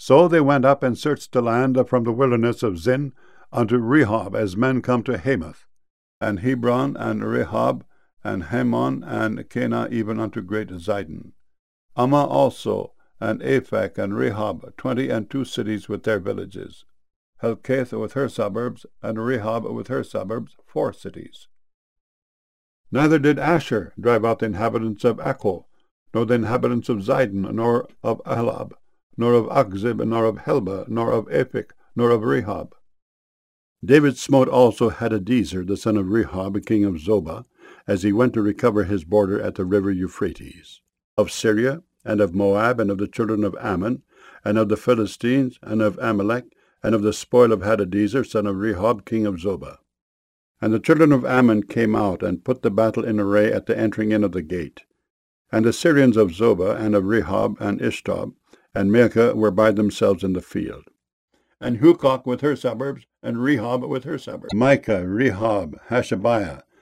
So they went up and searched the land from the wilderness of Zin unto Rehob, as men come to Hamath, and Hebron, and Rehob, and Hamon, and Cana, even unto great Zidon. Ammah also, and Aphek, and Rehob, 22 cities with their villages. Helkath with her suburbs, and Rehob with her suburbs, 4 cities. Neither did Asher drive out the inhabitants of Echo, nor the inhabitants of Zidon, nor of Ahlab, nor of Achzib, nor of Helba, nor of Aphek, nor of Rehob. David smote also Hadadezer, the son of Rehob, king of Zobah, as he went to recover his border at the river Euphrates, of Syria, and of Moab, and of the children of Ammon, and of the Philistines, and of Amalek, and of the spoil of Hadadezer, son of Rehob, king of Zobah. And the children of Ammon came out, and put the battle in array at the entering in of the gate. And the Syrians of Zobah, and of Rehob, and Ishtob, and Maacah were by themselves in the field. And Hukok with her suburbs, and Rehob with her suburbs. Micah, Rehob, Hashabiah,